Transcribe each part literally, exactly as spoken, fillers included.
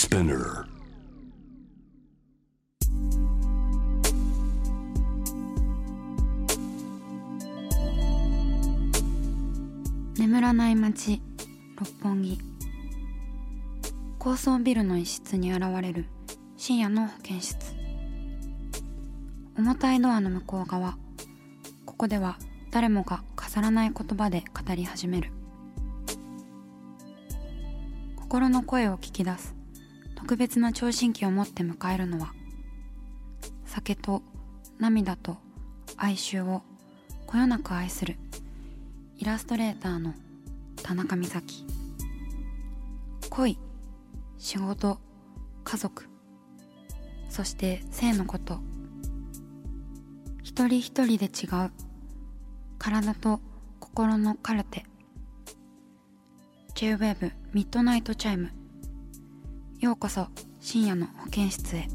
Spinner. 眠らない街六本木。高層ビルの一室に現れる深夜の保健室。重たいドアの向こう側、ここでは誰もが飾らない言葉で語り始める。心の声を聞き出す特別な聴診器を持って迎えるのは、酒と涙と哀愁をこよなく愛するイラストレーターの田中美咲。恋、仕事、家族、そして性のこと、一人一人で違う体と心のカルテ。 J-ウェーブ ミッドナイトチャイム。ようこそ深夜の保健室へ。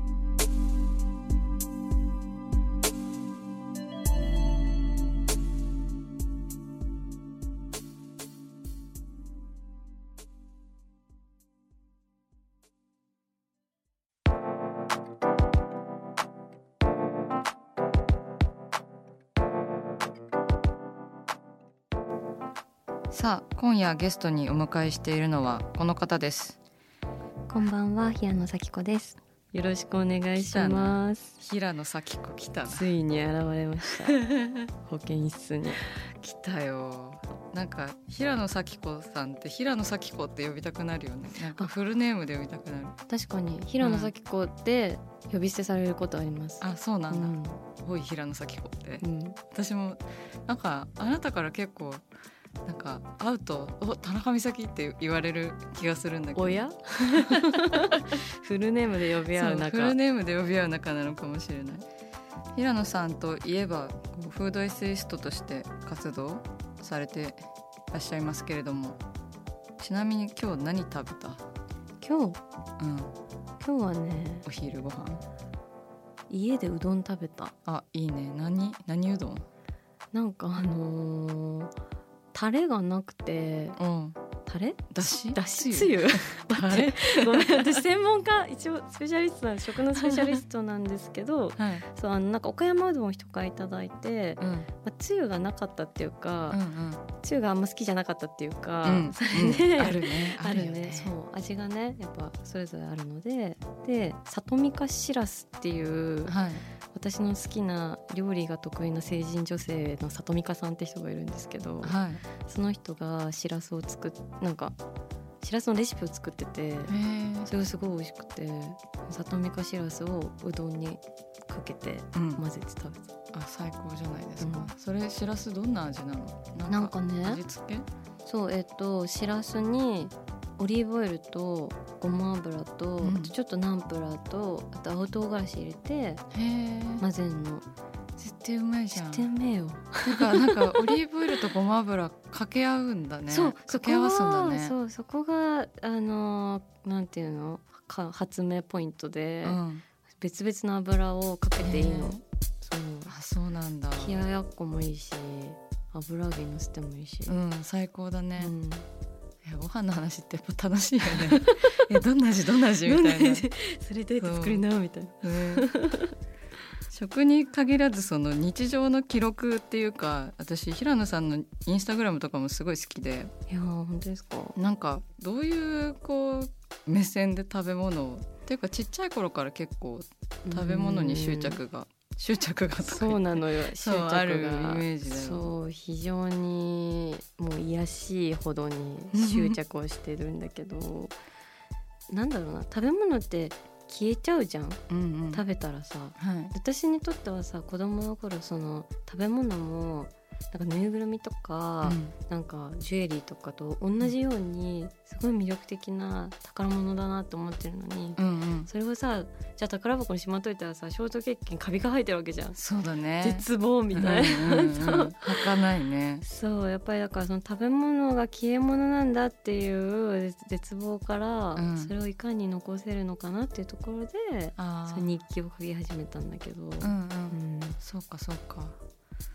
さあ、今夜ゲストにお迎えしているのはこの方です。 こんばんは、平野咲子です。よろしくお願いします。 平野咲子来たな。 ついに現れました保健室に来たよ。なんか平野咲子さんって平野咲子って呼びたくなるよね。なんかフルネームで呼びたくなる。 確かに平野咲子って呼び捨てされることあります、 うん、あ、そうなんだ、 うん、 おい平野咲子って、 うん、私もなんかあなたから結構なんか会うとお田中美咲って言われる気がするんだけど。 おやフルネームで呼び合う仲。 フルネームで呼び合う仲なのかもしれない。平野さんといえばフードエッセイストとして活動されていらっしゃいますけれども、ちなみに今日何食べた？ 今日、うん、今日はね、 お昼ご飯家でうどん食べた。 あ、いいね。何何うどん？ なんかあのータレがなくて、うん、タレ？ だし？ だしつゆタレ？ごめん、私専門家、一応スペシャリストな食のスペシャリストなんですけど、はい、そう、あのなんか岡山うどんを一回いただいて、うんまあ、つゆがなかったっていうか、うんうん、つゆがあんま好きじゃなかったっていうか、うん、それで、うん、あるね、あるよね。そう、味がねやっぱそれぞれあるので、で里見かしらすっていう、はい、私の好きな料理が得意な成人女性の里美香さんって人がいるんですけど、はい、その人がしらすを作っなんかしらすのレシピを作ってて、それがすごい美味しくて、里美香しらすをうどんにかけて混ぜて食べて、 うん、あ、最高じゃないですか、うん、それしらすどんな味なの？ なんかね、 味付け？そう、 えっとしらすにオリーブオイルとごま油と、うん、あとちょっとナンプラーと、あと青唐辛子入れて混ぜるの。 絶対うまいじゃん。 絶対うめえよ。 なんか、なんかオリーブオイルとごま油掛け合うんだね。 そう、 掛け合わすんだね。 そう、そこがあのなんていうのか発明ポイントで、うん、別々の油をかけていいの。そう、 あ、そうなんだ。 冷ややっこもいいし、油揚げにしてもいいし、 うん、最高だね、うん、ご飯の話ってやっぱ楽しいよねえ、どんな味どんな味みたいなそれどうやって作るのみたいな、ね、 食に限らずその日常の記録っていうか、私平野さんのインスタグラムとかもすごい好きで。 いや本当ですか？ なんかどういうこう目線で食べ物をっていうか、ちっちゃい頃から結構食べ物に執着が執着がとかそうなのよ、執着があるイメージだよ。 そう、非常にもう癒やしいほどに執着をしてるんだけどなんだろうな、食べ物って消えちゃうじゃん、うんうん、食べたらさ、はい、私にとってはさ、子供の頃その食べ物もなんかぬいぐるみとか、うん、なんかジュエリーとかと同じようにすごい魅力的な宝物だなと思ってるのに、うんうん、それをさ、じゃあ宝箱にしまっといたらさ、ショートケーキにカビが生えてるわけじゃん。 そうだね、 絶望みたいな、うんうんうん、 儚いね。 そう、やっぱりだからその食べ物が消え物なんだっていう絶望から、うん、それをいかに残せるのかなっていうところで、その日記を書き始めたんだけど、うんうんうん、 そうかそうか。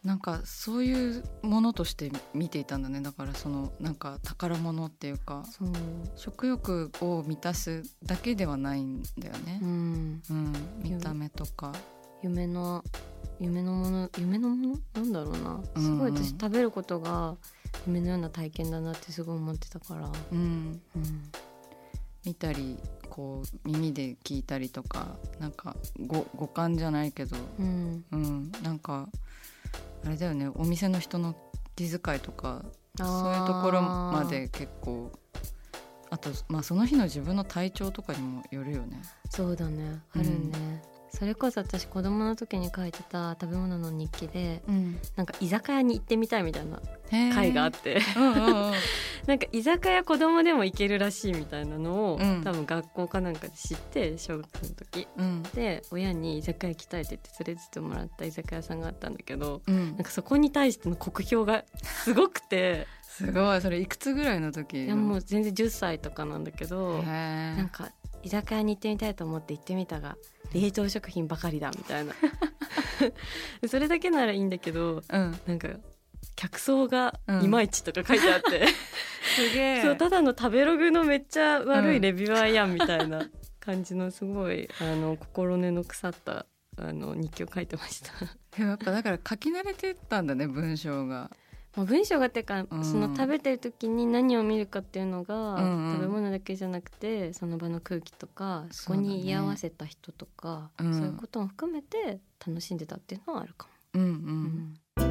なんかそういうものとして見ていたんだね。だからそのなんか宝物っていうか、そう、食欲を満たすだけではないんだよね、うんうん、見た目とか夢の夢のもの夢のものなんだろうな、すごい私食べることが夢のような体験だなってすごい思ってたから、うんうん、 見たりこう耳で聞いたりとか、なんかご五感じゃないけど、うんうん、なんかあれだよね、お店の人の気遣いとかそういうところまで結構、あと、まあ、その日の自分の体調とかにもよるよね。 そうだね、あるね、うん、それこそ私子供の時に書いてた食べ物の日記で、うん、なんか居酒屋に行ってみたいみたいな回があってうんうん、うん、なんか居酒屋子供でも行けるらしいみたいなのを、うん、多分学校かなんかで知って、小学生の時、うん、で親に居酒屋行きたいって言って連れてってもらった居酒屋さんがあったんだけど、うん、なんかそこに対しての酷評がすごくてすごい。それいくつぐらいの時？ いやもう全然じゅっさいとかなんだけど、なんか居酒屋に行ってみたいと思って行ってみたが冷凍食品ばかりだみたいなそれだけならいいんだけど、うん、なんか客層がいまいちとか書いてあって、うん、すげえ、そう、ただの食べログのめっちゃ悪いレビュアーやんみたいな感じのすごいあの心根の腐ったあの日記を書いてましたやっぱだから書き慣れてたんだね、文章が。 まあ、文章がっていうか、うん、その食べてる時に何を見るかっていうのが、うんうん、食べ物だけじゃなくてその場の空気とかそこに居合わせた人とか そう,、ね、そういうことも含めて楽しんでたっていうのはあるかも、うんうんうん、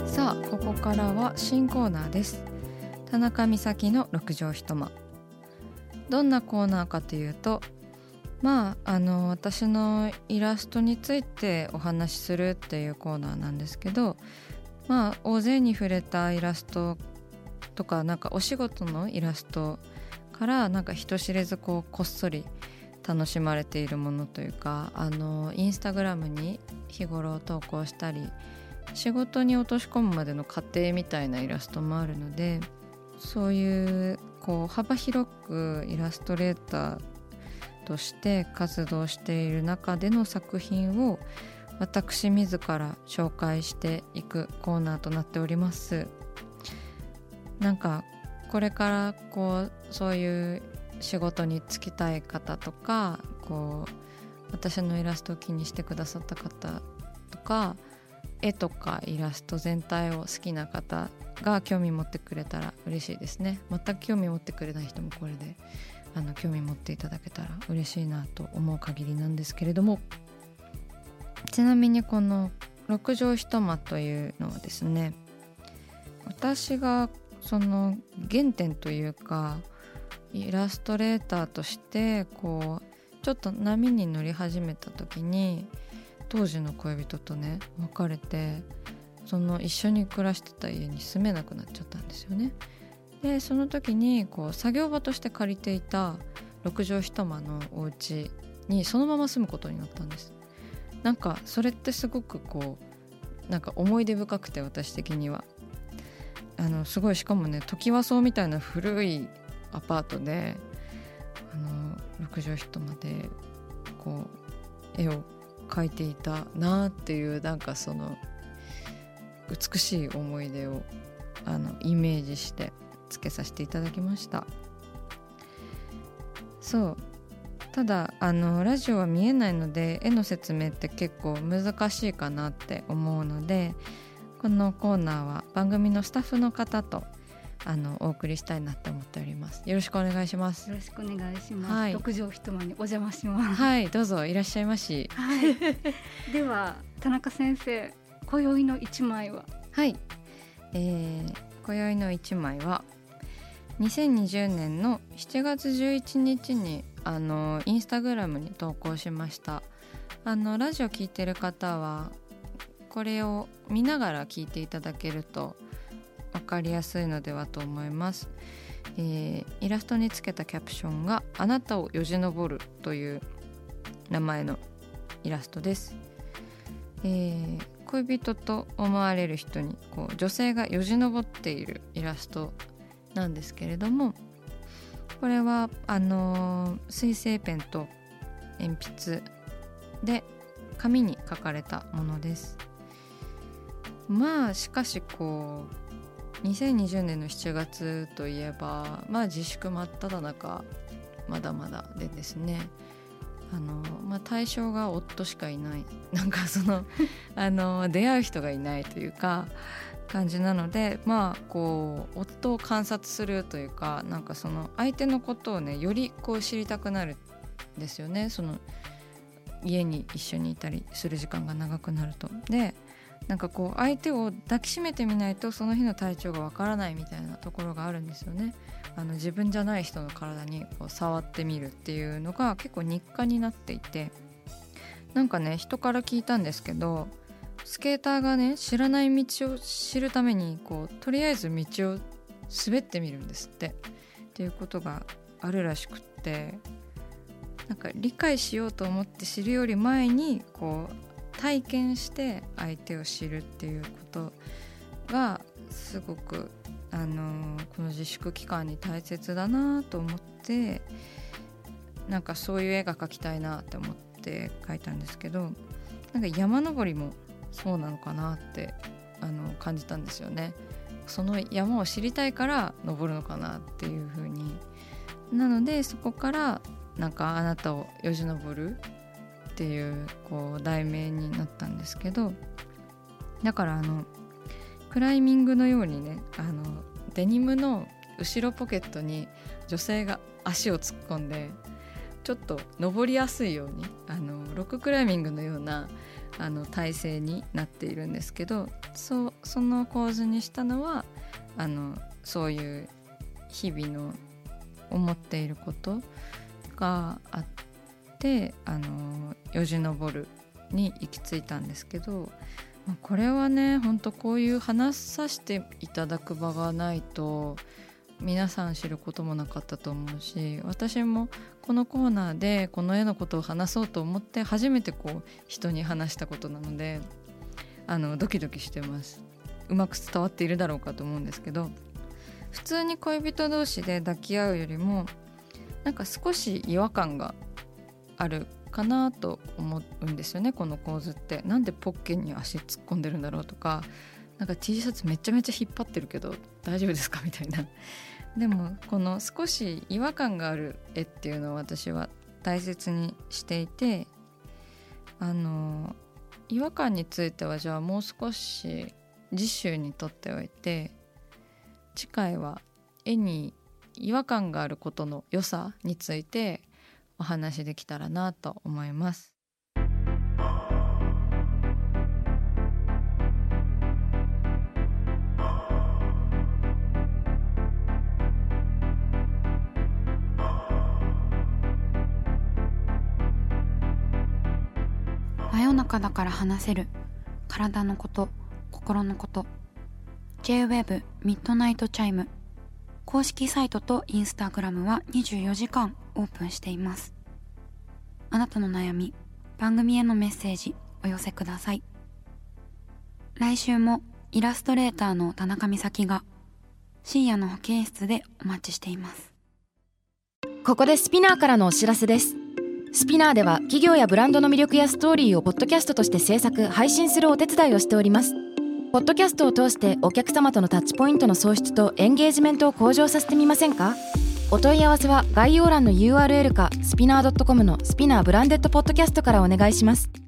さあここからは新コーナーです。田中美咲の六畳一間。どんなコーナーかというと、まあ、あの私のイラストについてお話しするっていうコーナーなんですけど、まあ、大勢に触れたイラストとか、なんかお仕事のイラストからなんか人知れずこうこっそり楽しまれているものというか、あのインスタグラムに日頃投稿したり仕事に落とし込むまでの過程みたいなイラストもあるので、そういうこう幅広くイラストレーターとして活動している中での作品を私自ら紹介していくコーナーとなっております。なんかこれからこうそういう仕事に就きたい方とか、こう私のイラストを気にしてくださった方とか、絵とかイラスト全体を好きな方が興味持ってくれたら嬉しいですね。全く興味持ってくれない人もこれであの興味持っていただけたら嬉しいなと思う限りなんですけれども、ちなみにこの六畳一間というのはですね、私がその原点というかイラストレーターとしてこうちょっと波に乗り始めた時に、当時の恋人とね別れて、その一緒に暮らしてた家に住めなくなっちゃったんですよね。でその時にこう作業場として借りていた六畳一間のお家にそのまま住むことになったんです。なんかそれってすごくこうなんか思い出深くて、私的にはあのすごい、しかもねトキワ荘みたいな古いアパートで、あの六畳一間でこう絵を描いていたなっていう、なんかその美しい思い出をあのイメージしてつけさせていただきました。そう、ただあのラジオは見えないので絵の説明って結構難しいかなって思うので、このコーナーは番組のスタッフの方とあのお送りしたいなって思っております。よろしくお願いします。 よろしくお願いします、はい、六畳一間にお邪魔します。 はい、どうぞいらっしゃいまし、 はい、では田中先生、今宵の一枚は？ はい、えー、今宵の一枚はにせんにじゅうねんのしちがつじゅういちにちにあのインスタグラムに投稿しました。あのラジオ聞いてる方はこれを見ながら聞いていただけると分かりやすいのではと思います。えー、イラストにつけたキャプションがあなたをよじ登るという名前のイラストです。えー、恋人と思われる人にこう女性がよじ登っているイラストなんですけれども、これはあのー、水性ペンと鉛筆で紙に書かれたものです。まあしかしこうにせんにじゅうねんのしちがつといえば、まあ自粛真っ只中まだまだでですね、あの、まあ、対象が夫しかいない、なんかそのあの出会う人がいないというか感じなので、まあこう夫を観察するというか、なんかその相手のことをねよりこう知りたくなるんですよね。その家に一緒にいたりする時間が長くなると。でなんかこう相手を抱きしめてみないとその日の体調がわからないみたいなところがあるんですよね。あの自分じゃない人の体にこう触ってみるっていうのが結構日課になっていて、なんかね人から聞いたんですけど、スケーターがね知らない道を知るためにこうとりあえず道を滑ってみるんですってっていうことがあるらしくって、なんか理解しようと思って知るより前にこう体験して相手を知るっていうことがすごく、あのー、この自粛期間に大切だなと思って、なんかそういう絵が描きたいなって思って描いたんですけど、なんか山登りもそうなのかなってあの感じたんですよね。その山を知りたいから登るのかなっていう風に。なのでそこからなんかあなたをよじ登るっていう、こう題名になったんですけど、だからあのクライミングのようにね、あのデニムの後ろポケットに女性が足を突っ込んでちょっと登りやすいように、あのロッククライミングのようなあの体勢になっているんですけど、そ, その構図にしたのはあのそういう日々の思っていることがあって、あのよじ登るに行き着いたんですけど、これはね本当こういう話させていただく場がないと皆さん知ることもなかったと思うし、私もこのコーナーでこの絵のことを話そうと思って初めてこう人に話したことなので、あのドキドキしてます。うまく伝わっているだろうかと思うんですけど、普通に恋人同士で抱き合うよりもなんか少し違和感があるかなと思うんですよね。この構図ってなんでポッケに足突っ込んでるんだろうとか、なんか T シャツめちゃめちゃ引っ張ってるけど大丈夫ですかみたいな。でもこの少し違和感がある絵っていうのを私は大切にしていて、あの違和感についてはじゃあもう少し次週にとっておいて、次回は絵に違和感があることの良さについてお話できたらなと思います。 真夜中だから話せる体のこと、心のこと。 ジェイウェーブ ミッドナイトチャイム公式サイトとインスタグラムはにじゅうよじかんオープンしています。あなたの悩み、番組へのメッセージお寄せください。来週もイラストレーターの田中美咲が深夜の保健室でお待ちしています。 ここでスピナーからのお知らせです。スピナーでは企業やブランドの魅力やストーリーをポッドキャストとして制作・配信するお手伝いをしております。ポッドキャストを通してお客様とのタッチポイントの創出とエンゲージメントを向上させてみませんか？お問い合わせは概要欄の ユーアールエル かスピナー ドットコム のスピナーブランデッドポッドキャストからお願いします。